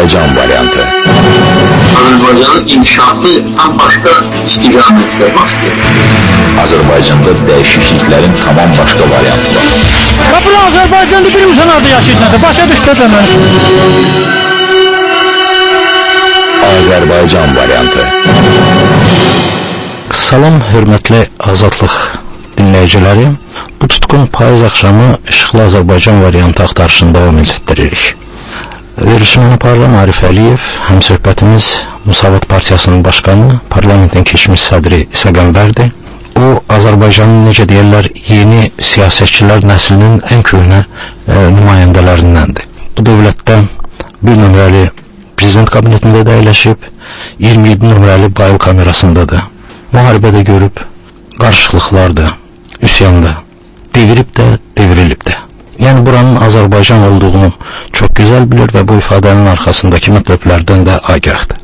Azərbaycan variantı. Azərbaycanın inkişafı tam başqa istiqamətdə başlayır. Azərbaycanda dəyişikliklərin tamam başqa variantı var. Bura Azərbaycanda bir uzanardı yaşayacaqdı. Başa düşdü demə. Azərbaycan variantı. Salam, hörmətli Azadlıq dinləyiciləri. Bu tutqun payız axşamı İşıqlı Azərbaycan variantı axtarışını davam etdiririk. Verilişməni Parlament Arif Əliyev, həmsöhbətimiz Müsavat Partiyasının başqanı, parlamentin keçmiş sədri İsa Qəmbərdir. O, Azərbaycanın, necə deyirlər, yeni siyasətçilər nəslinin ən köhnə nümayəndələrindəndir. Bu dövlətdə bir nömrəli prezident kabinetində də əyləşib, 27 nömrəli bayıl kamerasındadır. Müharibədə görüb, qarışıqlıqlarda, üsyanda, devirib də, devrilib də. Yəni buranın Azərbaycan olduğunu çox gözəl bilir və bu ifadənin arxasındakı mətləblərdən də agahdır.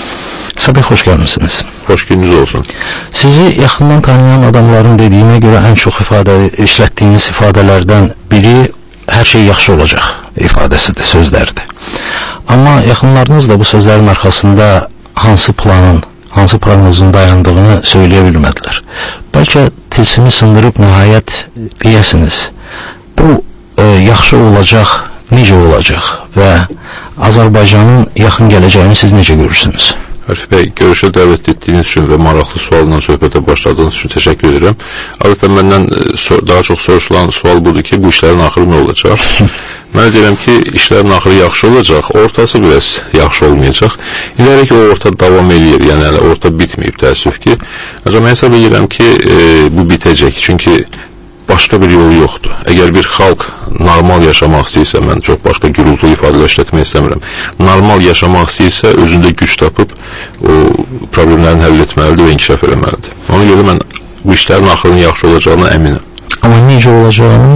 Sabah xoş gəlmişsiniz. Xoş gününüz olsun. Sizi yaxından tanıyan adamların dediyinə görə ən çox işlətdiyiniz ifadələrdən biri hər şey yaxşı olacaq ifadəsidir, sözlərdir. Amma yaxınlarınız da bu sözlərin arxasında hansı planın, hansı proqnozun dayandığını söyləyə bilmədilər. Bəlkə tilsimi sındırıb nəhayət deyəsiniz. Bu yaxşı olacaq, necə olacaq və Azərbaycanın yaxın gələcəyini siz necə görürsünüz? Arif bəy, görüşə dəvət etdiyiniz üçün və maraqlı sualla söhbətə başladığınız üçün təşəkkür edirəm. Adətən məndən daha çox soruşulan sual budur ki, bu işlərin axırı nə olacaq? Mən deyirəm ki, işlərin axırı yaxşı olacaq, ortası biraz yaxşı olmayacaq. İlərək o orta davam edir, yəni orta bitməyib təəssüf ki. Ancaq mən hesab edirəm ki, bu bitəcək, çünki başqa bir yolu yoxdur. Əgər bir xalq normal yaşamaq istəyirsə, mən çox başqa gürültülü ifadələr işlətmək istəmirəm. Normal yaşamaq istəyirsə, özündə güc tapıb o problemlərini həll etməlidir və inkişaf eləməlidir. Ona görə mən bu işlərin axırının yaxşı olacağına əminəm. Amma necə olacağını?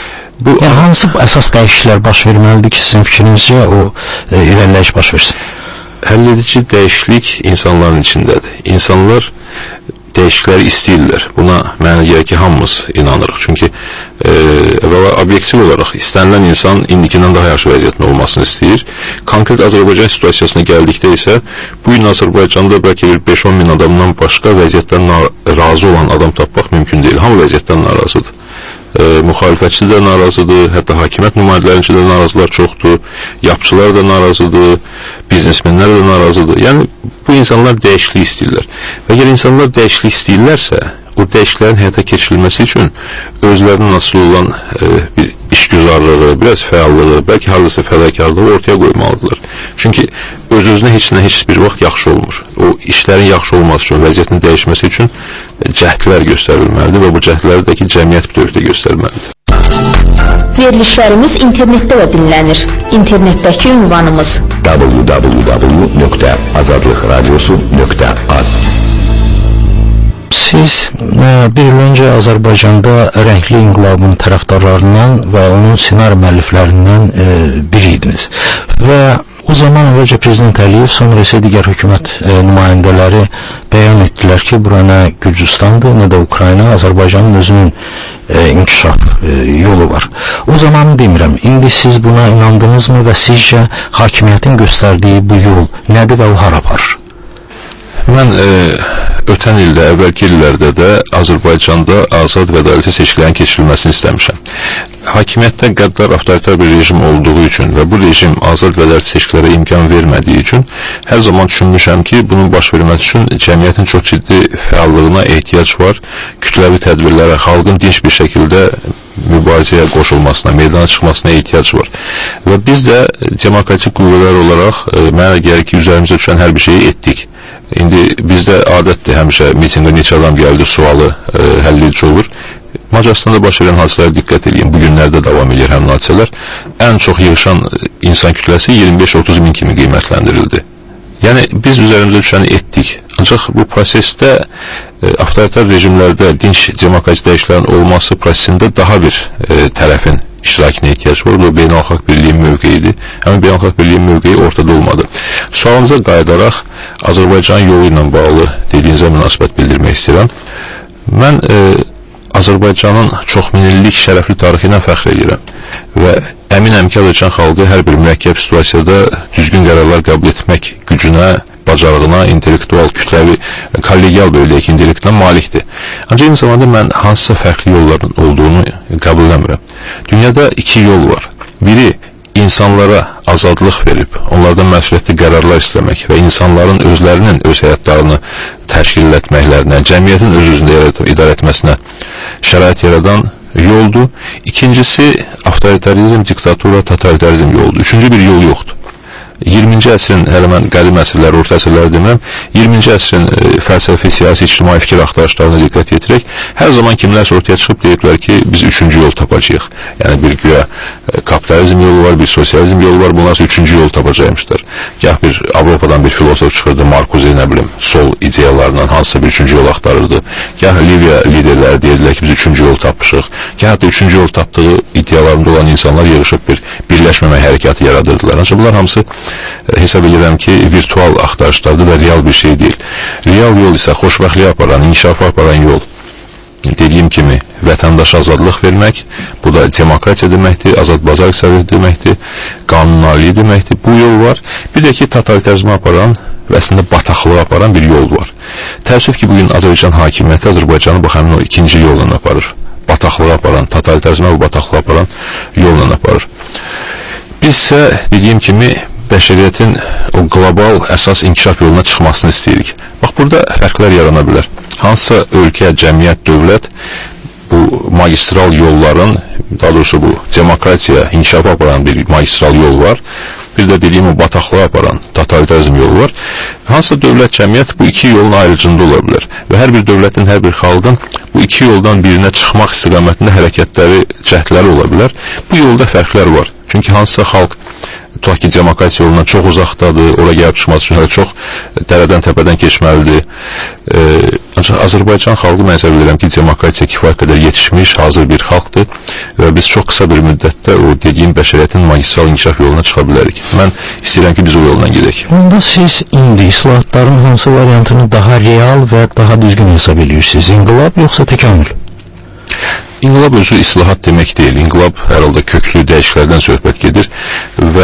Yəni, hansı əsas dəyişikliklər baş verməlidir ki, sizin fikrinizcə o irəliləyiş baş versin? Həlledici dəyişiklik insanların içindədir. İnsanlar dəyişiklikləri istəyirlər. Buna mənə gəlir ki, hamımız inanırıq. Çünki obyektiv olaraq istənilən insan indikindən daha yaxşı vəziyyətin olmasını istəyir. Konkret Azərbaycan situasiyasına gəldikdə isə bu gün Azərbaycanda bəlkə 5-10 min adamdan başqa vəziyyətdən razı olan adam tapmaq mümkün deyil. Hamı vəziyyətdən narazıdır. Müxalifətçi də narazıdır, hətta hakimiyyət nümayəndələrinci də narazılar çoxdur, yapçılar da narazıdır, biznesmenlər də narazıdır. Yəni, bu insanlar dəyişiklik istəyirlər. Və əgər insanlar dəyişiklik istəyirlərsə, o dəyişikliklərin həyata keçirilməsi üçün özlərinin asılı olan bir işgüzarlığı, biraz fəallığı, bəlkə haradasa fədakarlığı ortaya qoymalıdırlar. Çünki öz-özünə heç bir vaxt yaxşı olmur. O işlərin yaxşı olması üçün, vəziyyətin dəyişməsi üçün cəhdlər göstərilməlidir və bu cəhdləri də ki, cəmiyyət bütövlükdə göstərməlidir. Verilişlərimiz internetdə də dinlənir. İnternetdəki ünvanımız www.azadlıqradiosu.az. Siz bir il öncə Azərbaycanda rəngli inqilabın tərəfdarlarından və onun ssenari müəlliflərindən biri idiniz. Və o zaman əvvəlcə Prezident Əliyev, sonra isə digər hökumət nümayəndələri bəyan etdilər ki, bura nə Gürcüstandır, nə də Ukrayna, Azərbaycanın özünün inkişaf yolu var. O zaman demirəm, indi siz buna inandınızmı və sizcə hakimiyyətin göstərdiyi bu yol nədir və o hara aparır? Mən ötən ildə, əvvəlki illərdə də Azərbaycanda azad və ədalətli seçkilərin keçirilməsini istəmişəm. Hakimiyyətdə qəddar avtoritar bir rejim olduğu üçün və bu rejim azad və ədalətli seçkilərə imkan vermədiyi üçün hər zaman düşünmüşəm ki, bunun baş verməsi üçün cəmiyyətin çox ciddi fəallığına ehtiyac var, kütləvi tədbirlərə, xalqın dinç bir şəkildə mübarizəyə qoşulmasına, meydana çıxmasına ehtiyac var. Və biz də demokratik qüvvələr olaraq mənə gəlir ki, üzərimizə düşən hər bir şeyi etdik. İndi bizdə adətdir, həmişə mitinqə neçə adam gəldi sualı həlledici olur. Macaristanda baş verən hadisələrə diqqət edin. Bu günlərdə davam edir həmin hadisələr. Ən çox yığışan insan kütləsi 25-30 min kimi qiymətləndirildi. Yəni, biz üzərimizə düşəni etdik. Ancaq bu prosesdə avtoritar rejimlərdə dinç demokratik dəyişikliklərin olması prosesində daha bir tərəfin iştirakına ehtiyac var. Bu beynəlxalq birliyin mövqeyidir. Həmin beynəlxalq birliyin mövqeyi ortada olmadı. Sualınıza qayıdaraq Azərbaycan yolu ilə bağlı dediyinizə münasibət bildirmək istəyirəm. Mən Azərbaycanın çox minillik şərəfli tarixi ilə fəxr edirəm və əminəm ki, Azərbaycan xalqı hər bir mürəkkəb situasiyada düzgün qərarlar qəbul etmək gücünə, bacarığına, intellektual, kütləvi, kollegial böyləyək intellektinə malikdir. Ancaq eyni zamanda mən hansısa fərqli yolların olduğunu qəbul etmirəm. Dünyada iki yol var. Biri, insanlara azadlıq verib, onlardan məsuliyyətli qərarlar istəmək və insanların özlərinin öz həyatlarını təşkil etməklərinə, cəmiyyətin öz-özündə idarə etməsinə şərait yaradan yoldur. İkincisi, avtoritarizm, diktatura, totalitarizm yoldur. Üçüncü bir yol yoxdur. 20-ci əsrin, hələ mən qədim əsrlər, orta əsrləri demirəm, 20-ci əsrin fəlsəfi, siyasi, ictimai fikir axtarışlarına diqqət yetirək, hər zaman kimlərsə ortaya çıxıb deyiblər ki, biz üçüncü yol tapacağıq. Yəni bir güya kapitalizm yolu var, bir sosializm yolu var, bunlarsa üçüncü yol tapacaqmışlar. Gah bir Avropadan bir filosof çıxırdı, Markuzi, nə bilim, sol ideyalarından hansısa bir üçüncü yol axtarırdı. Gah Liviya liderləri deyirlər ki, biz üçüncü yol tapmışıq. Gah da üçüncü yol tapdığı iddialarında olan insanlar yığışıb bir birləşməmək hərəkatı yaradırdılar. Ancaq bunlar hamısı hesab edirəm ki, virtual axtarışlardır və real bir şey deyil. Real yol isə xoşbəxtliyə aparan, inkişafa aparan yol. Dediyim kimi, vətəndaşa azadlıq vermək, bu da demokratiya deməkdir, azad bazar iqtisadiyyatı deməkdir, qanunaliliyi deməkdir, bu yol var. Bir də ki, totalitarizmə aparan və əslində bataqlığa aparan bir yol var. Təəssüf ki, bugün Azərbaycan hakimiyyəti Azərbaycanı bu həmin o ikinci yolla aparır. Bataqlığa aparan, totalitarizmə və bataqlığa aparan yolla aparır. Biz isə, dediyim kimi, bəşəriyyətin o qlobal əsas inkişaf yoluna çıxmasını istəyirik. Bax, burada fərqlər yarana bilər. Hansısa ölkə, cəmiyyət, dövlət bu magistral yolların, daha doğrusu bu demokratiya, inkişafa aparan bir magistral yol var. Bir də dediyim o bataqlığa aparan totalitarizm yolu var. Hansısa dövlət, cəmiyyət bu iki yolun ayrıcında ola bilər. Və hər bir dövlətin, hər bir xalqın bu iki yoldan birinə çıxmaq istiqamətində hərəkətləri, cəhdləri ola bilər. Bu yolda fərqlər var. Çünki hansısa xalq tutaq ki, demokratiya yolundan çox uzaqdadır, ora gəlib çıxması üçün hələ çox dərədən, təpədən keçməlidir. Ancaq Azərbaycan xalqı mən hesab edirəm ki, demokratiya kifayət qədər yetişmiş, hazır bir xalqdır və biz çox qısa bir müddətdə o dediyim bəşəriyyətin magistral inkişaf yoluna çıxa bilərik. Mən istəyirəm ki, biz o yoldan gedək. Onda siz indi islahatların hansı variantını daha real və daha düzgün hesab edirsiniz? İnqilab yoxsa təkamül? İnqilab özü islahat demək deyil. İnqilab hər halda köklü dəyişikliklərdən söhbət gedir və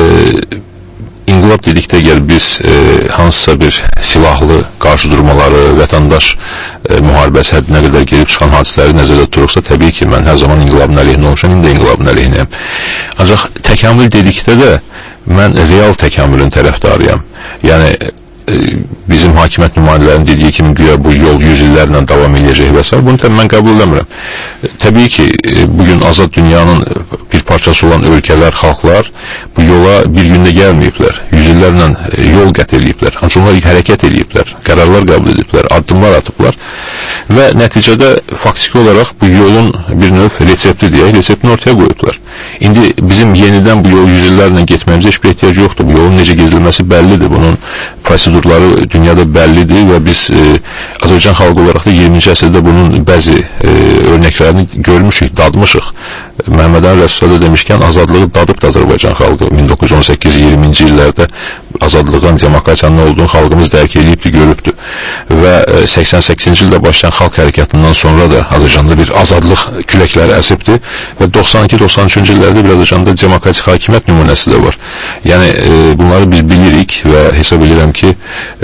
inqilab dedikdə əgər biz hansısa bir silahlı qarşı durmaları, vətəndaş müharibəsi həddinə qədər gelib çıxan hadisələri nəzərdə tutursa, təbii ki, mən hər zaman inqilabın əleyhinə olmuşam, indi inqilabın əleyhinəyəm. Ancaq təkamül dedikdə də mən real təkamülün tərəfdarıyam. Yəni, bizim hakimiyyət nümayəndələrinin dediyi kimi güya bu yol 100 illərlə davam edəcək və s. Bunu da mən qəbul edəmirəm. Təbii ki, bugün azad dünyanın bir parçası olan ölkələr, xalqlar bu yola bir gündə gəlməyiblər. 100 illərlə yol qət ediblər. Ancaq onlar hərəkət ediblər, qərarlar qəbul ediblər, addımlar atıblar və nəticədə faktiki olaraq bu yolun bir növ resepti deyək, reseptini ortaya qoyublar. İndi bizim yenidən bu yolu 100 illərlə getməyimizə heç bir ehtiyac yoxdur. Bu yolun necə gedilməsi bəllidir. Bunun prosedurları dünyada bəllidir və biz Azərbaycan xalqı olaraq da 20-ci əsrdə bunun bəzi örnəklərini görmüşük, dadmışıq. Məhəmməd Əli Rəsulzadə demişkən, azadlığı dadıbdır Azərbaycan xalqı. 1918-20-ci illərdə azadlığın, demokratiyanın nə olduğunu xalqımız dərk edibdir, görübdür. Və 88-ci ildə başlayan xalq hərəkatından sonra da Azərbaycanda bir azadlıq küləkləri əsibdir və 92-93-cü illərdə bir Azərbaycanda demokratik hakimiyyət nümunəsi də var. Yəni, bunları biz bilirik və hesab edirəm ki,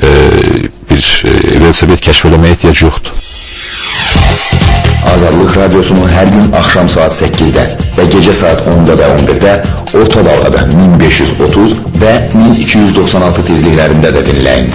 bir velosiped kəşf eləməyə ehtiyac yoxdur. Azadlıq Radiosunu hər gün axşam saat 8-də və gecə saat 10-da və 11-də orta dalğada 1530 və 1296 tezliklərində də dinləyin.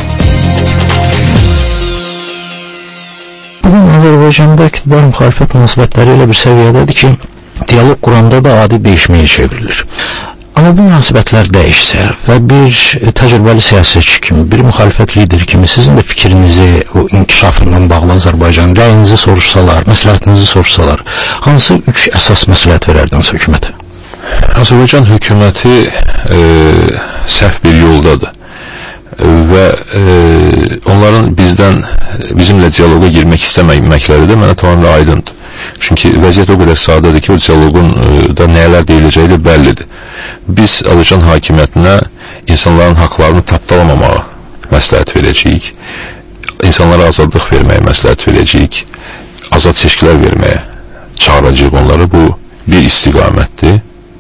Bugün Azərbaycanda iqtidar müxalifət münasibətləri elə bir səviyyədədir ki, diyalog quranda da adi dəyişməyə çevrilir. Amma bu münasibətlər dəyişsə və bir təcrübəli siyasetçi kimi, bir müxalifət lideri kimi sizin də fikrinizi, o inkişafla bağlı Azərbaycan rəyinizi soruşsalar, məsləhətinizi soruşsalar, hansı 3 əsas məsləhət verərdiniz hökumətə? Azərbaycan hökuməti səhv bir yoldadır və onların bizimlə diyaloqa girmək istəməkləri də mənə tamamilə aydındır. Çünki vəziyyət o qədər sadədir ki, o diyaloqun da nələr deyiləcəyi də bəllidir. Biz Azərbaycan hakimiyyətinə insanların haqlarını tapdalamamağa məsləhət verəcəyik, insanlara azadlıq verməyə məsləhət verəcəyik, azad seçkilər verməyə çağıracaq onları. Bu bir istiqamətdir,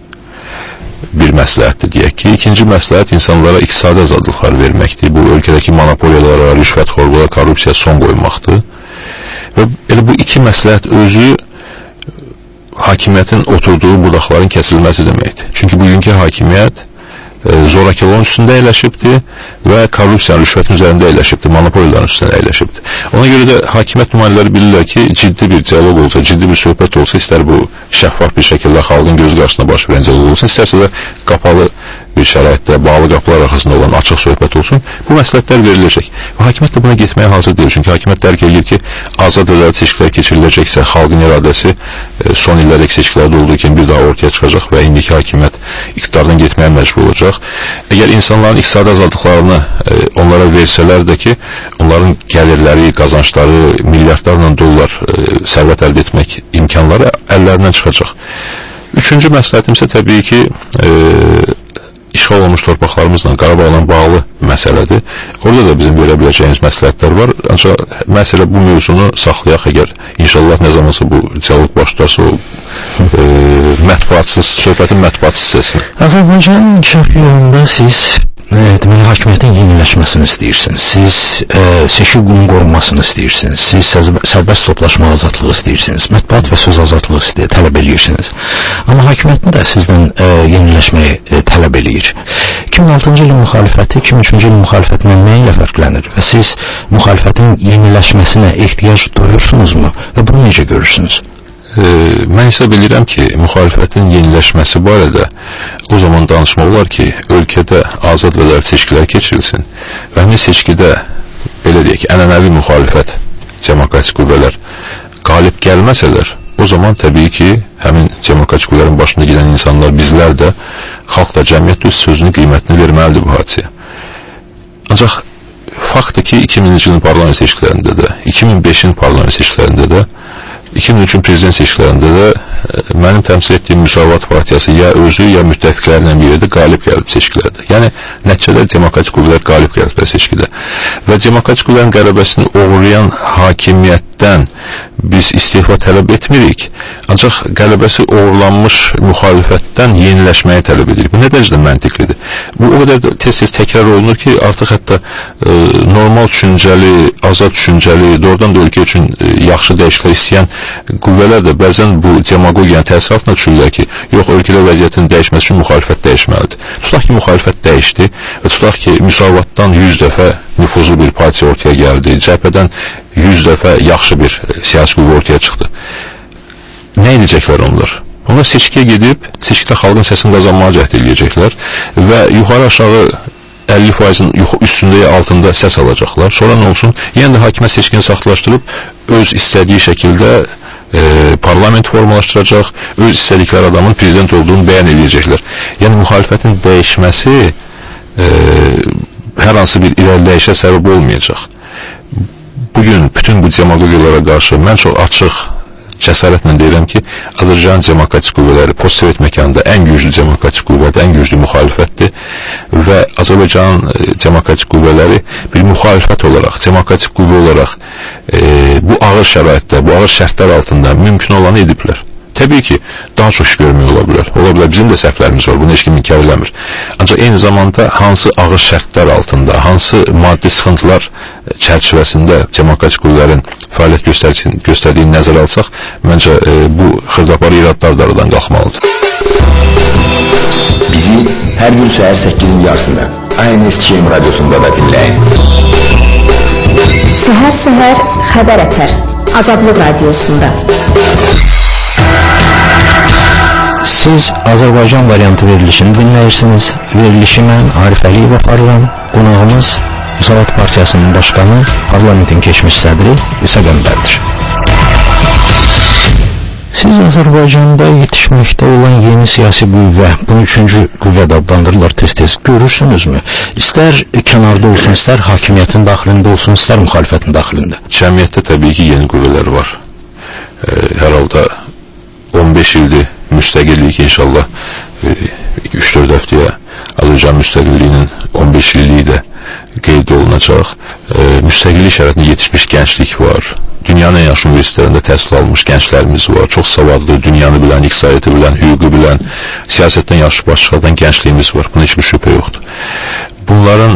bir məsləhətdir deyək ki. İkinci məsləhət insanlara iqtisadi azadlıqlar verməkdir. Bu ölkədəki monopoliyalara, rüşvətxorluğa, korrupsiyaya son qoymaqdır. Və elə bu iki məsləhət özü hakimiyyətin oturduğu budaqların kəsilməsi deməkdir. Çünki bugünkü hakimiyyət zorakılığın üstündə əyləşibdir və korrupsiyanın, rüşvətin üzərində əyləşibdir, monopoliyaların üstündə əyləşibdir. Ona görə də hakimiyyət nümayəndələri bilirlər ki, ciddi bir dialoq olsa, ciddi bir söhbət olsa, istər bu şəffaf bir şəkildə xalqın gözü qarşısında baş verən dialoq olsun, istərsə də qapalı bir şəraitdə, bağlı qapılar arxasında olan açıq söhbət olsun, bu məsləhətlər veriləcək. Və hakimiyyət də buna getməyə hazır deyil. Çünki hakimiyyət dərk edir ki, azad ədalət seçkilər keçiriləcəksə, xalqın iradəsi son illərdəki seçkilərdə olduğu kimi bir daha ortaya çıxacaq və indiki hakimiyyət iqtidardan getməyə məcbur olacaq. Əgər insanların iqtisadi azadlıqlarını onlara versələr də ki, onların gəlirləri, qazançları, milyardlarla dollar sərvət əldə etmək imkanları əllərindən çıxacaq. Üçüncü məsləhətim isə təbii ki, işğal olmuş torpaqlarımızla, Qarabağla bağlı məsələdir. Orada da bizim verə biləcəyimiz məsləhətlər var. Ancaq məsələ bu mövzunu saxlayaq, əgər inşallah nə zamansa bu dialoq baş tutarsa o mətbuatsız, söhbətin mətbuatsız hissəsini. Azərbaycanın inkişaf yolunda siz deməli, hakimiyyətin yeniləşməsini istəyirsiniz, siz seçki hüququnun qorunmasını istəyirsiniz, siz sərbəst toplaşma azadlığı istəyirsiniz, mətbuat və söz azadlığı tələb edirsiniz. Amma hakimiyyətin də sizdən yeniləşməyi tələb edir. 2006-cı ilin müxalifəti 2003-cü ilin müxalifətindən nə ilə fərqlənir və siz müxalifətin yeniləşməsinə ehtiyac duyursunuzmu və bunu necə görürsünüz? Mən hesab edirəm ki, müxalifətin yeniləşməsi barədə o zaman danışmaq olar ki, ölkədə azad və ədalət seçkilər keçirilsin və həmin seçkidə, belə deyək, ənənəvi müxalifət, demokratik qüvvələr qalib gəlməsələr, o zaman təbii ki, həmin demokratik qüvvələrin başında gedən insanlar, bizlər də, xalq da, cəmiyyət də öz sözünü, qiymətini verməlidir bu hadisəyə. Ancaq faktdır ki, 2000-ci ilin parlament seçkilərində də, 2005-in parlament seçkilərində də, 2003-cü prezident seçkilərində də mənim təmsil etdiyim Müsavat Partiyası ya özü, ya müttəfiqlərlə bir yerdə qalib gəlib seçkilərdə. Yəni, nəticədə demokratik qüvvələr qalib gəliblər seçkidə. Və demokratik qüvvələrin qələbəsini oğurlayan hakimiyyətdən biz istifa tələb etmirik, ancaq qələbəsi oğurlanmış müxalifətdən yeniləşməyi tələb edirik. Bu nə dərəcədə məntiqlidir? Bu o qədər tez-tez təkrar olunur ki, artıq hətta normal düşüncəli, azad düşüncəli, doğrudan da ölkə üçün yaxşı dəyişikliklər istəyən qüvvələr də bəzən bu demagogiyanın təsir altına düşürlər ki, yox, ölkədə vəziyyətin dəyişməsi üçün müxalifət dəyişməlidir. Tutaq ki, müxalifət dəyişdi və tutaq ki, Müsavatdan 100 dəfə nüfuzlu bir partiya ortaya gəldi, cəbhədən 100 dəfə yaxşı bir siyasi qüvvə ortaya çıxdı. Nə edəcəklər onlar? Onlar seçkiyə gedib, seçkidə xalqın səsini qazanmağa cəhd edəcəklər və yuxarı aşağı 50%-in üstündə ya altında səs alacaqlar. Sonra nə olsun? Yenə də hakimiyyət seçkini saxtalaşdırıb öz istədiyi şəkildə parlament formalaşdıracaq, öz istədikləri adamın prezident olduğunu bəyan edəcəklər. Yəni müxalifətin dəyişməsi hər hansı bir irəliləyişə səbəb olmayacaq. Bugün bütün bu demagogiyalara qarşı mən çox açıq, cəsarətlə deyirəm ki, Azərbaycan demokratik qüvvələri postsovet məkanda ən güclü demokratik qüvvədir, ən güclü müxalifətdir və Azərbaycan demokratik qüvvələri bir müxalifət olaraq, demokratik qüvvə olaraq bu ağır şəraitdə, bu ağır şərtlər altında mümkün olanı ediblər. Təbii ki, daha çox iş görmək ola bilər. Ola bilər, bizim də səhvlərimiz var, bunu heç kim inkar eləmir. Ancaq eyni zamanda hansı ağır şərtlər altında, hansı maddi sıxıntılar çərçivəsində demokratik qüvvələrin fəaliyyət göstərdiyini nəzərə alsaq, məncə bu xırdaparı iradlar da aradan qalxmalıdır. Bizi hər gün səhər 8-in yarısında ANSÇM radyosunda da dinləyin. Səhər-səhər xəbər ətər Azadlıq Radiosunda. Siz Azərbaycan variantı verilişini dinləyirsiniz. Verilişi mən Arif Əliyev aparıram. Qonağımız Müsavat Partiyasının başqanı, parlamentin keçmiş sədri İsa Qəmbərdir. Siz Azərbaycanda yetişməkdə olan yeni siyasi qüvvə, bunu üçüncü qüvvə də adlandırırlar tez-tez, görürsünüzmü? İstər kənarda olsun, istər hakimiyyətin daxilində olsun, istər müxalifətin daxilində. Cəmiyyətdə təbii ki, yeni qüvvələr var. Hər halda 15 ildir müstəqillik inşallah 3-4 həftəyə Azərbaycan müstəqilliyinin 15 illiyi də qeyd olunacaq. Müstəqillik şəraitində yetişmiş gənclik var. dünyanın en yaxşı universitetlərində təhsil almış gənclərimiz var. Çox savadlı, dünyanı bilən, iqtisadiyyatı bilən, hüququ bilən, siyasətdən yaxşı baş çıxardan gəncliyimiz var. Buna heç bir şübhə yoxdur. Bunların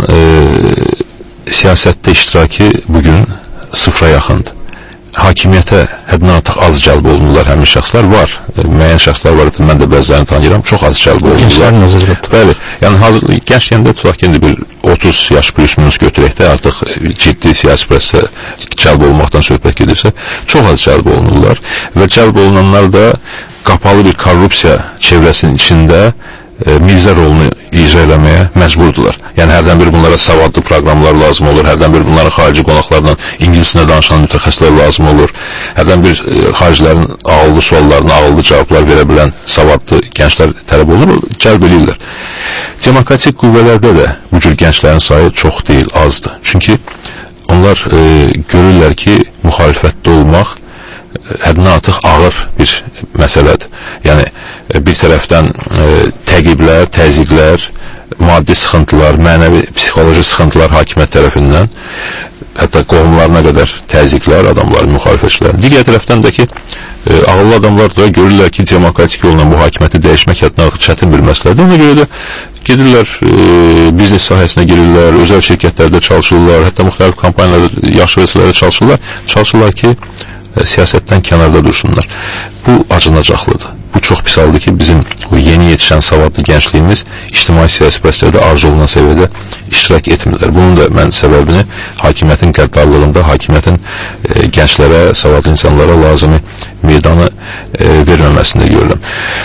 siyasətdə iştirakı bugün sıfıra yaxındır. Hakimiyyətə həddən artıq az cəlb olunurlar həmin şəxslər var. Müəyyən şəxslər var, mən də bəzilərini tanıyıram, çox az cəlb olunurlar. Bəli, yəni hazır gənc deyəndə tutaq ki, bir 30 yaş plus minus götürək də artıq ciddi siyasi prosesdə cəlb olmaqdan söhbət gedirsə, çox az cəlb olunurlar və cəlb olunanlar da qapalı bir korrupsiya çevrəsinin içində Mirzə rolunu icra eləməyə məcburdular. Yəni hərdən bir bunlara savadlı proqramlar lazım olur, hərdən bir bunlara xarici qonaqlarla ingiliscə danışan mütəxəssislər lazım olur, hərdən bir xaricilərin ağıllı suallarına ağıllı cavablar verə bilən savadlı gənclər tələb olunur, cəlb edirlər. Demokratik qüvvələrdə də bu cür gənclərin sayı çox deyil, azdır. Çünki onlar görürlər ki, müxalifətdə olmaq həddən artıq ağır bir məsələdir. Yəni, bir tərəfdən təqiblər, təzyiqlər, maddi sıxıntılar, mənəvi, psixoloji sıxıntılar hakimiyyət tərəfindən, hətta qohumlarına qədər təzyiqlər adamların, müxalifətçilərin. Digər tərəfdən də ki, ağıllı adamlar da görürlər ki, demokratik yolla bu hakimiyyəti dəyişmək həddən artıq çətin bir məsələdir. Ona görə də gedirlər, biznes sahəsinə girirlər, özəl şirkətlərdə çalışırlar, hətta müxtəlif kampaniyalarda, yaxşı vəzifələrdə çalışırlar ki, siyasətdən kənarda dursunlar. Bu acınacaqlıdır. Bu çox pis haldır ki, bizim yeni yetişən savadlı gəncliyimiz ictimai siyasi proseslərdə arzu olunan səviyyədə iştirak etmirlər. Bunun da mən səbəbini hakimiyyətin qəddarlığında, hakimiyyətin gənclərə, savadlı insanlara lazımi meydanı verməməsində görürəm.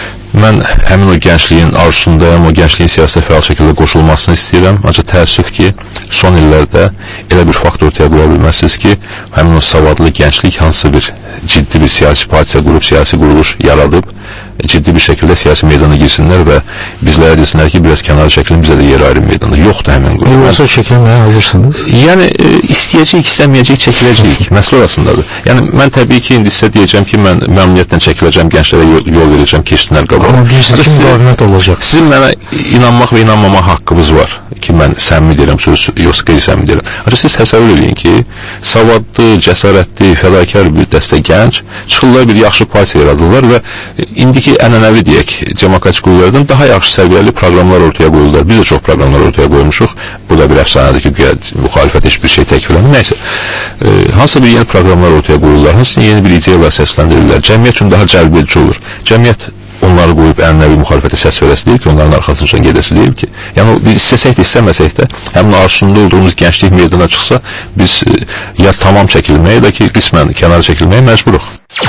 Mən həmin o gəncliyin arzusundayım, o gəncliyin siyasətə fəal şəkildə qoşulmasını istəyirəm. Ancaq təəssüf ki, son illərdə elə bir faktor ortaya qoya bilməzsiniz ki, həmin o savadlı gənclik hansı bir ciddi bir siyasi partiya qurub, siyasi quruluş yaradıb, ciddi bir şəkildə siyasi meydana girsinlər və bizlərə desinlər ki, biraz kənara çəkilin, bizə də yer ayrı meydanda. Yoxdur həmin qrup. Yoxsa çəkilməyə hazırsınız? Yəni, istəyəcək, istəməyəcək, çəkiləcəyik. Məsələ orasındadır. Yəni, mən təbii ki, indi sizə deyəcəm ki, mən məmnuniyyətlə çəkiləcəm, gənclərə yol verəcəm, keçsinlər qabağa. Amma biz kim müavimət olacaq? Sizin mənə inanmaq və inanmamaq haqqınız var ki, mən səmimi deyirəm, yoxsa qeyri-səmimi deyirəm. Ancaq siz təsəvvür edin ki, savadlı, cəsarətli, fədakar bir dəstə gənc çıxırlar, bir yaxşı partiya yaradırlar və indiki ənənəvi deyək, demokratik qüvvələrdən daha yaxşı səviyyəli proqramlar ortaya qoyurlar. Biz də çox proqramlar ortaya qoymuşuq. Bu da bir əfsanədir ki, müxalifət heç bir şey təklif eləmir. Nəysə, hansısa bir yeni proqramlar ortaya qoyurlar, hansısa yeni bir ideyalar səsləndirirlər. Cəmiyyət üçün daha cəlbedici olur. Cəmiyyət onları qoyub ənənəvi müxalifətə səs verəsi deyil ki, onların arxasınca gedəsi deyil ki. Yəni, biz istəsək də, istəməsək də, həmin arzusunda olduğumuz gənclik meydana çıxsa, biz ya tamam çəkilməyə, ya da ki, qismən kənara çəkilməyə məcburuq.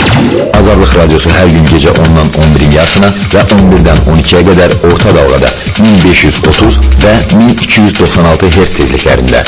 Azadlıq Radyosu hər gün gecə 10-dan 11-in yarısına və 11-dən 12-yə qədər orta dalğada 1530 və 1296 Hz tezliklərində.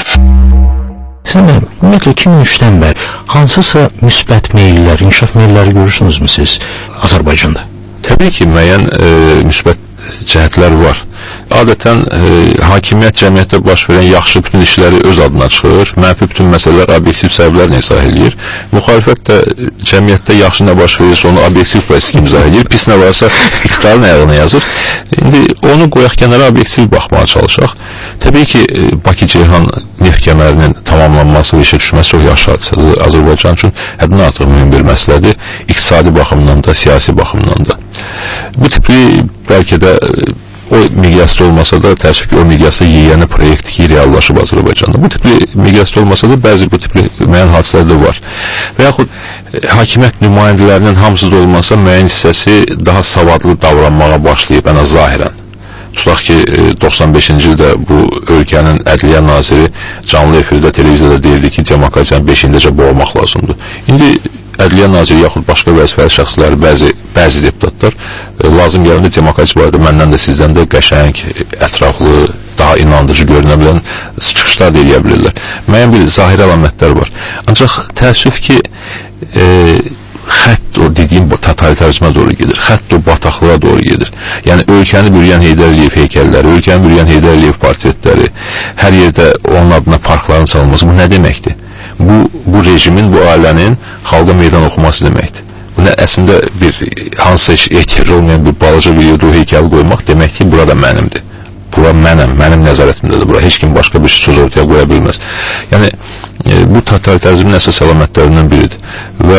Sən ümumiyyətlə 2003-dən bəri hansısa müsbət meyllər, inkişaf meylləri görürsünüzmü siz Azərbaycanda? Təbii ki, müəyyən müsbət cəhətlər var. Adətən hakimiyyət cəmiyyətdə baş verən yaxşı bütün işləri öz adına çıxır, mənfi bütün məsələlər obyektiv səbəblərlə izah edir. Müxalifət də cəmiyyətdə yaxşı nə baş verirsə onu obyektiv proseslə izah edir, pis nə varsa iqtidarın ayağına yazır. İndi onu qoyaq kənara, obyektiv baxmağa çalışaq. Təbii ki, Bakı-Ceyhan neft kəmərinin tamamlanması və işə düşməsi çox yaxşı hadisədir. Azərbaycan üçün həddən artıq mühüm bir məsələdir, iqtisadi baxımdan da, siyasi baxımdan da. Bu tipli bəlkə də o miqyasda olmasa da, təəssüf ki, o miqyasda yiyəni proyekt ki, reallaşıb Azərbaycanda. Bu tipli miqyasda olmasa da, bəzi bu tipli müəyyən hadisələr də var. Və yaxud hakimiyyət nümayəndələrinin hamısı da olmasa, müəyyən hissəsi daha savadlı davranmağa başlayıb, ən az zahirən. Tutaq ki, 95-ci ildə bu ölkənin ədliyyə naziri canlı efirdə, televiziyada deyirdi ki, demokratiyanı 5-indəcə boğmaq lazımdır. İndi ədliyyə naziri yaxud başqa vəzifəli şəxsləri, bəzi deputatlar lazım gələndə demokratiya barədə məndən də sizdən də qəşəng, ətraflı, daha inandırıcı görünə bilən çıxışlar da eləyə bilirlər. Müəyyən bir zahiri əlamətlər var. Ancaq təəssüf ki, xətt o dediyim totalitarizmə doğru gedir, xətt o bataqlığa doğru gedir. Yəni ölkəni bürüyən Heydər Əliyev heykəlləri, ölkəni bürüyən Heydər Əliyev portretləri, hər yerdə onun adına parkların salınması, bu nə deməkdir? Bu rejimin, bu ailənin xalqa meydan oxuması deməkdir. Bu nə, əslində bir hansısa ehtiyacı olmayan bir balaca bir yerdə o heykəli qoymaq demək ki, burada mənimdir. bura mənim nəzarətimdədir, bura heç kim başqa bir söz ortaya qoya bilməz. Yəni, bu totalitarizmin əsas əlamətlərindən biridir və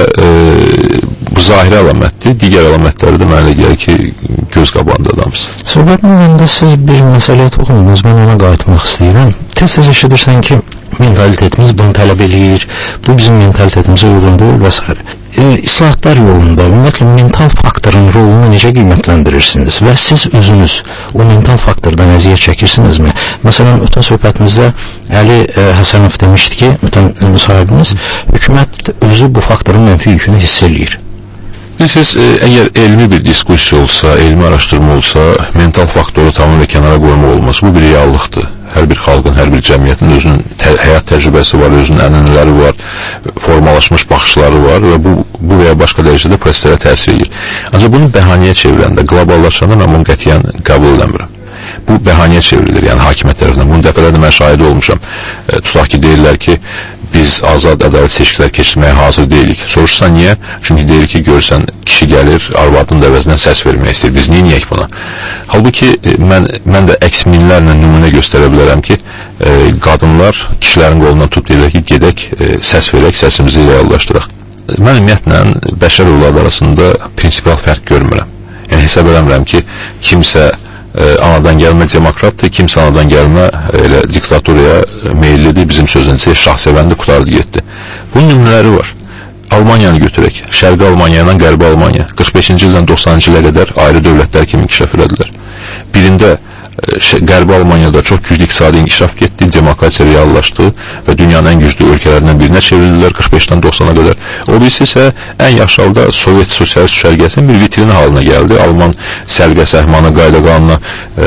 bu zahiri əlamətdir, digər əlamətləri də mənə gəlir ki, göz qabağında adamsın. Söhbətin önündə siz bir məsələyə toxundunuz, mən ona qayıtmaq istəyirəm. Tez-tez eşidirsən ki, mentalitetimiz bunu tələb eləyir, bu bizim mentalitetimizə uyğun deyil və s. İslahatlar yolunda ümumiyyətlə mental faktorun rolunu necə qiymətləndirirsiniz və siz özünüz o mental faktordan əziyyət çəkirsinizmi? Məsələn, ötən söhbətimizdə Əli Həsənov demişdi ki, ötən müsahibimiz, hökumət özü bu faktorun mənfi yükünü hiss eləyir. Bilirsiniz, əgər elmi bir diskussiya olsa, elmi araşdırma olsa, mental faktoru tamamilə kənara qoymaq olmaz. Bu bir reallıqdır. Hər bir xalqın, hər bir cəmiyyətin özünün həyat təcrübəsi var, özünün ənənələri var, formalaşmış baxışları var və bu və ya başqa dərəcədə proseslərə təsir edir. Ancaq bunu bəhanəyə çevirəndə, qloballaşanda mən bunu qətiyyən qəbul edəmirəm. Bu bəhanəyə çevrilir, yəni hakimiyyət tərəfindən. Bunu dəfələrlə mən şahid olmuşam. Tutaq ki, deyirlər ki, biz azad ədalət seçkilər keçirməyə hazır deyilik. Soruşsan niyə? Çünki deyir ki, görsən kişi gəlir, arvadının əvəzindən səs vermək istəyir. Biz neyək buna? Halbuki mən də əks minlərlə nümunə göstərə bilərəm ki, qadınlar kişilərin qolundan tutub deyirlər ki, gedək, səs verək, səsimizi reallaşdıraq. Mən ümumiyyətlə bəşər övladı arasında prinsipal fərq görmürəm. Yəni hesab eləmirəm ki, kimsə anadan gəlmə demokratdır, kimsə anadan gəlmə elə diktatoriyaya meyillidir, bizim sözümüzdə şahsevəndi qutardı getdi. Bunun nümunələri var. Almaniyanı götürək. Şərqi Almaniya ilə Qərbi Almaniya 45-ci ildən 90-cı ilə qədər ayrı dövlətlər kimi inkişaf elədilər. Birində Qərbi Almaniyada çox güclü iqtisadi inkişaf getdi, demokratiya reallaşdı və dünyanın ən güclü ölkələrindən birinə çevrildilər 45-dən 90-a qədər. O birisi isə ən yaxşı halda Sovet sosialist düşərgəsinin bir vitrini halına gəldi. Alman sərqə səhmanı, qayda qanuna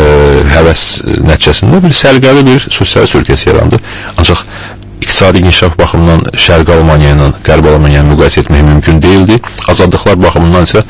həvəs nəticəsində bir sərqəli bir sosialist ölkəsi yarandı. Ancaq iqtisadi inkişaf baxımından Şərqi Almaniya ilə Qərbi Almaniya müqayisə etmək mümkün deyildi. Azadlıqlar baxımından isə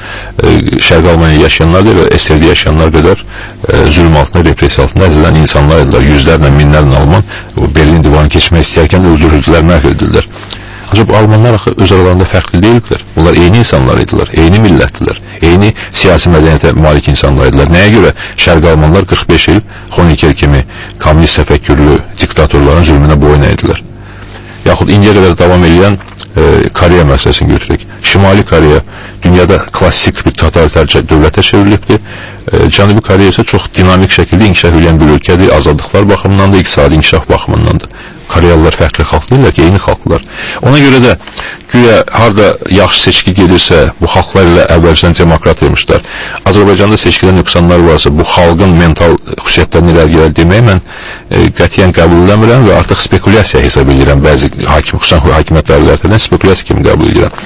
Şərqi Almaniyada yaşayanlar deyil, SSR-də yaşayanlar qədər zülm altında, repressiya altında əzilən insanlar idilər. Yüzlərlə, minlərlə Alman Berlin divanı keçmək istəyərkən öldürüldülər, məhv edildilər. Ancaq Almanlar öz aralarında fərqli deyildilər. Bunlar eyni insanlar idilər, eyni millətdilər, eyni siyasi mədəniyyətə malik insanlar idilər. Nəyə görə Şərqi Almanlar 45 il Honecker kimi kommunist təfəkkürlü diktatorların zülmünə boyun eydilər? Yaxud indiyə qədər davam edən Koreya məsələsini götürək. Şimali Koreya dünyada klassik bir totalitar dövlətə çevrilibdir. Cənubi Koreya isə çox dinamik şəkildə inkişaf edən bir ölkədir. Azadlıqlar baxımından da, iqtisadi inkişaf baxımından da. Koreyalılar fərqli xalq deyirlər ki, eyni xalqlar. Ona görə də güya harda yaxşı seçki gelirsə, bu xalqlar ilə əvvəlcədən demokrat olmuşlar. Azərbaycanda seçkidə nöqsanlar varsa, bu xalqın mental xüsusiyyətlərini irəli gəlir deməyi mən qətiyyən qəbul edəmirəm və artıq spekulyasiya hesab edirəm. Bəzi xüsusən hakimiyyət dairələrində spekulyasiya kimi qəbul edirəm.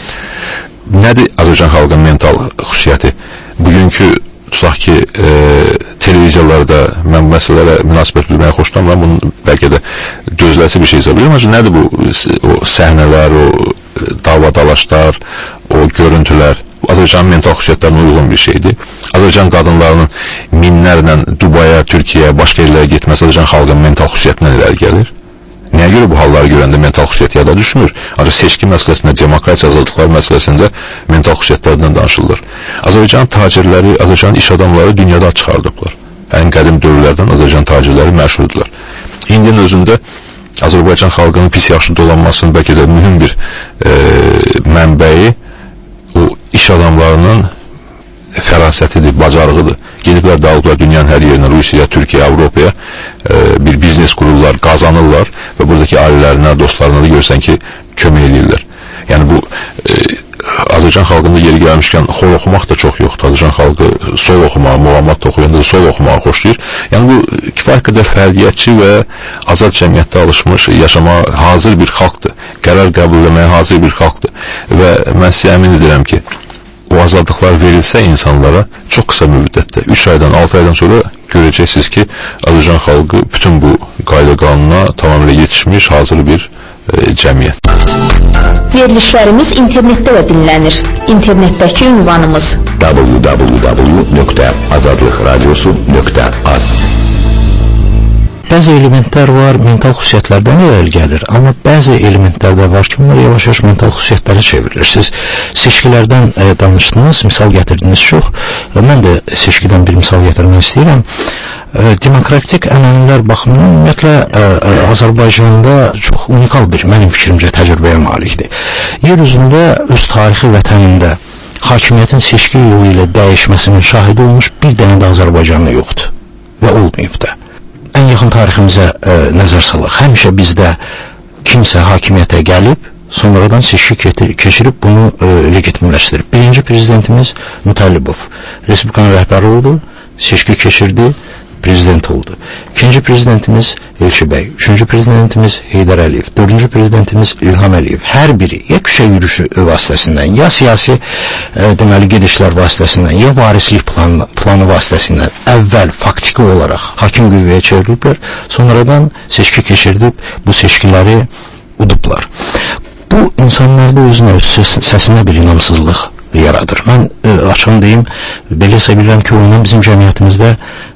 Nədir Azərbaycan xalqının mental xüsusiyyəti? Bugünkü tutaq ki, televiziyalarda mən bu məsələlərə münasibət bilməyə xoşlamıram, bunun bəlkə də dözləsi bir şey hesab edirəm. Ancaq nədir bu o səhnələr, o davadalaşlar, o görüntülər? Azərbaycanın mental xüsusiyyətlərinə uyğun bir şeydir. Azərbaycan qadınlarının minlərlə Dubaya, Türkiyəyə, başqa yerlərə getməsi Azərbaycan xalqının mental xüsusiyyətindən irəli gəlir. Nəyə görə bu halları görəndə mental xüsusiyyət yada düşmür? Ancaq seçki məsələsində, demokratiya azadlıqlar məsələsində mental xüsusiyyətlərdən danışılır. Azərbaycan tacirləri, Azərbaycan iş adamları dünyada çıxardıblar. Ən qədim dövrlərdən Azərbaycan tacirləri məşhurdular. İndinin özündə Azərbaycan xalqının pis yaxşı dolanmasının bəlkə də mühüm bir mənbəyi o iş adamlarının fərasətidir, bacarığıdır. Gediblər, dağılıblar dünyanın hər yerinə, Rusiya, Türkiyə, Avropaya bir biznes qururlar, qazanırlar və buradakı ailələrinə, dostlarına da görsən ki, kömək edirlər. Yəni bu Azərbaycan xalqında yeri gəlmişkən xol oxumaq da çox yoxdur. Azərbaycan xalqı sol oxumağı, muğamat oxuyanda da sol oxumağı xoşlayır. Yəni bu kifayət qədər fərdiyyətçi və azad cəmiyyətdə alışmış, yaşamağa hazır bir xalqdır. Qərar qəbul etməyə hazır bir xalqdır. Və mən sizə əmin edirəm ki, o azadlıqlar verilsə insanlara çox qısa müddətdə, 3 aydan, 6 aydan sonra görəcəksiniz ki, Azərbaycan xalqı bütün bu qayda qanuna tamamilə yetişmiş, hazır bir cəmiyyət. Verilişlərimiz internetdə də dinlənir. İnternetdəki ünvanımız www.azadlıqradiosu.az. Bəzi elementlər var, mental xüsusiyyətlərdən irəli gəlir, amma bəzi elementlər də var ki, bunlar yavaş-yavaş mental xüsusiyyətlərə çevrilir. Siz seçkilərdən danışdınız, misal gətirdiniz çox. Mən də seçkidən bir misal gətirmək istəyirəm. demokratik ənənələr baxımından ümumiyyətlə Azərbaycanda çox unikal bir, mənim fikrimcə, təcrübəyə malikdir. Yer üzündə öz tarixi vətənində hakimiyyətin seçki yolu ilə dəyişməsinin şahidi olmuş bir dənə də Azərbaycanlı yoxdur və olmayıb da. Ən yaxın tariximizə nəzər salaq. Həmişə bizdə kimsə hakimiyyətə gəlib, sonradan seçki keçirib bunu legitimləşdirib. Birinci prezidentimiz Mütəllibov Respublikanın rəhbəri oldu, seçki keçirdi, prezident oldu. İkinci prezidentimiz Elçi bəy, üçüncü prezidentimiz Heydər Əliyev, dördüncü prezidentimiz İlham Əliyev. Hər biri ya küçə yürüyüşü vasitəsindən, ya siyasi deməli gedişlər vasitəsindən, ya varislik planı vasitəsindən əvvəl faktiki olaraq hakim qüvvəyə çevriliblər, sonradan seçki keçirdib bu seçkiləri udublar. Bu insanlarda özünə öz səsinə bir inamsızlıq yaradır. Mən açığını deyim, belə bilirəm ki, ondan bizim cəmiyyətimizdə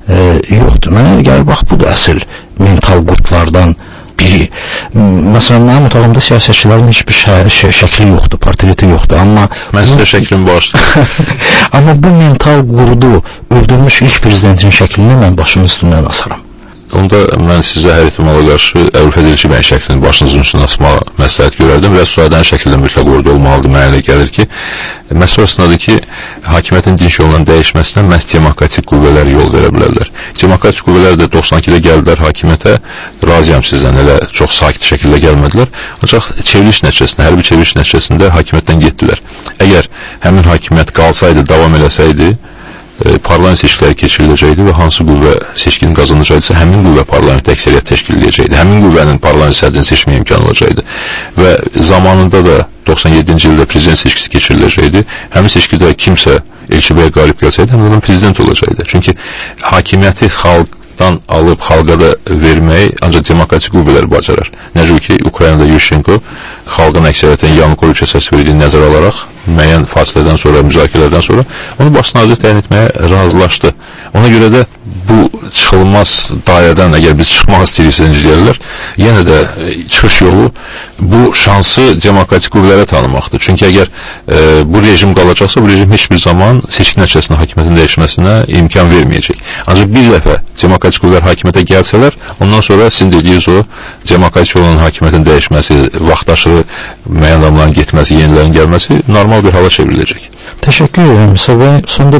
yoxdur. Mənə gəlir, bax, bu da əsl mental qurtlardan biri. Məsələn, mənim otağımda siyasətçilərin heç bir şəkli yoxdur, portreti yoxdur. Amma mən sizə şəklimi bağışlayıram. Amma bu mental qurdu öldürmüş ilk prezidentin şəklini mən başımın üstündən asaram. Onda mən sizə hər ehtimala qarşı Əlfəd Elçi bəyin şəklini başınızın üstünə asmağa məsləhət görərdim və Suadən şəkildə mütləq orada olmalıdır. Mənə elə gəlir ki, məsələ orasındadır ki, hakimiyyətin dinç yolla dəyişməsinə məhz demokratik qüvvələr yol verə bilərlər. Demokratik qüvvələr də 92-də gəldilər hakimiyyətə, razıyam sizdən, elə çox sakit şəkildə gəlmədilər. Ancaq çevriliş nəticəsində, hərbi çevriliş nəticəsində hakimiyyətdən getdilər. Əgər həmin hakimiyyət qalsaydı, davam eləsəydi, parlament seçkiləri keçiriləcəkdi və hansı qüvvə seçkini qazanacaqdırsa, həmin qüvvə parlament əksəriyyət təşkil edəcəkdi. Həmin qüvvənin parlament sədrini seçməyə imkanı olacaqdı. Və zamanında da 97-ci ildə prezident seçkisi keçiriləcəkdi. Həmin seçkidə kimsə Elçi bəyə qalib gəlsəydi, həmin prezident olacaqdı. Çünki hakimiyyəti xalqdan alıb xalqa da verməyi ancaq demokratik qüvvələr bacarır. Necə ki, Ukraynada Yushchenko xalqın əksəriyyətən Yanukoviçə səs verdiyini nəzərə alaraq müəyyən fasilədən sonra, müzakirələrdən sonra onu baş nazir təyin etməyə razılaşdı. Ona görə də bu çıxılmaz dairədən əgər biz çıxmaq istəyirsək deyirlər, yenə də çıxış yolu bu şansı demokratik qüvvələrə tanımaqdır. Çünki əgər bu rejim qalacaqsa, bu rejim heç bir zaman seçki nəticəsində hakimiyyətin dəyişməsinə imkan verməyəcək. Ancaq bir dəfə demokratik qüvvələr hakimiyyətə gəlsələr, ondan sonra sizin dediyiniz o demokratik olan hakimiyyətin dəyişməsi, vaxtaşırı müəyyən adamların getməsi, yenilərin gəlməsi normal bir hala çevriləcək. Təşəkkür edirəm. Sonda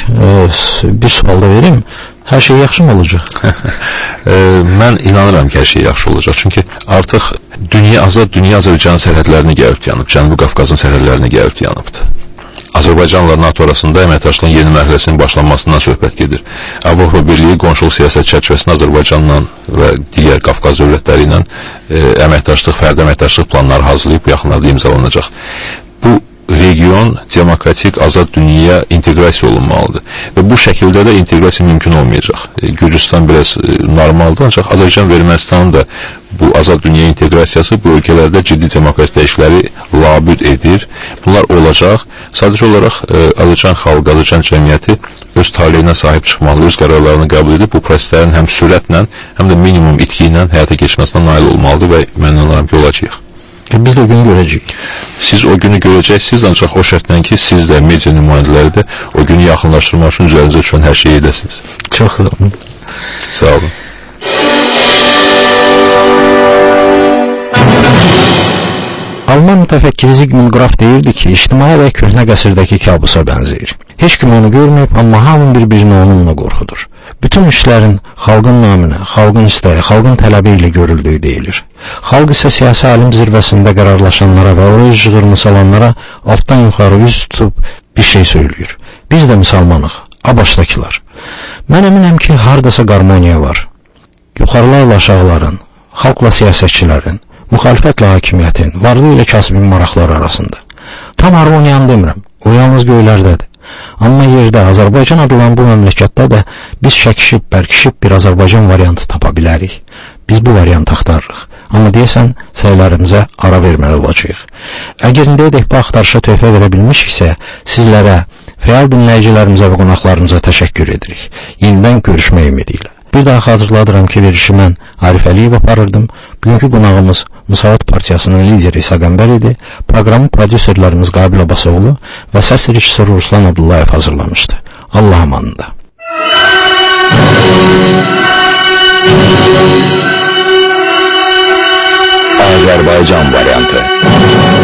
bir sual da verim. Hər şey yaxşı mı olacaq? Mən inanıram ki, hər şey yaxşı olacaq. Çünki artıq azad dünya Azərbaycanın sərhədlərini gəlib yanıb, Cənubi Qafqazın sərhədlərini gəlib yanıbdır. Azərbaycanla NATO arasında əməkdaşlığın yeni mərhələsinin başlanmasından söhbət gedir. Avropa Birliyi qonşuluq siyasət çərçivəsində Azərbaycanla və digər Qafqaz dövlətləri ilə əməkdaşlıq, fərdi əməkdaşlıq planları hazırlayıb yaxınlarda imzalanacaq. Bu region demokratik, azad dünyaya inteqrasiya olunmalıdır. Və bu şəkildə də inteqrasiya mümkün olmayacaq. Gürcüstan biraz normaldır, ancaq Azərbaycan və Ermənistanın da bu azad dünya inteqrasiyası bu ölkələrdə ciddi demokratik dəyişiklikləri labüd edir. Bunlar olacaq. Sadəcə olaraq Azərbaycan xalqı, Azərbaycan cəmiyyəti öz taleyinə sahib çıxmalı, öz qərarlarını qəbul edib bu proseslərin həm sürətlə, həm də minimum itki ilə həyata keçməsinə nail olmalıdır və mən inanıram ki, olacaq. Biz də o günü görəcəyik. Siz o günü görəcəksiniz, ancaq o şərtlə ki, siz də, media nümayəndələri də o günü yaxınlaşdırmaq üçün üzərinizə düşən hər şeyi edəsiniz. Çox sağ olun. Sağ olun. Alman mütəfəkkiri Zygmunt Graf deyirdi ki, ictimai və köhnə qəsrdəki kabusa bənzəyir. Heç kim onu görməyib, amma hamı bir-birini onunla qorxudur. Bütün işlərin xalqın naminə, xalqın istəyi, xalqın tələbi ilə görüldüyü deyilir. Xalq isə siyasi alim zirvəsində qərarlaşanlara və oraya jığırını salanlara altdan yuxarı üz tutub bir şey söylüyor. Biz də müsəlmanıq, başdakılar. Mən əminəm ki, hardasa qarmoniya var. Yuxarılarla aşağıların, xalqla siyasətçilərin, müxalifətlə hakimiyyətin, varlı ilə kasibin maraqları arasında. Tam harmoniyanı demirəm, o yalnız göylərdədir. Amma yerdə, Azərbaycan adılan bu məmləkətdə də biz şəkişib, bərkişib bir Azərbaycan variantı tapa bilərik. Biz bu variantı axtarırıq. Amma deyəsən, səylərimizə ara verməli olacaq. Əgər indiyədək bu axtarışa töhfə verə bilmişiksə, sizlərə, fəal dinləyicilərimizə və qonaqlarımıza təşəkkür edirik. Yenidən görüşmək ümidi ilə. Bir daha xatırladıram ki, verişi mən Arif Əliyev aparırdım. Bugünkü qonağımız Müsavat Partiyasının lideri İsa Qəmbər idi. Proqramın prodüserlərimiz Qabil Abasoğlu və səs rejissoru Ruslan Abdullayev hazırlamışdı. Allah amanında. Azərbaycan variantı.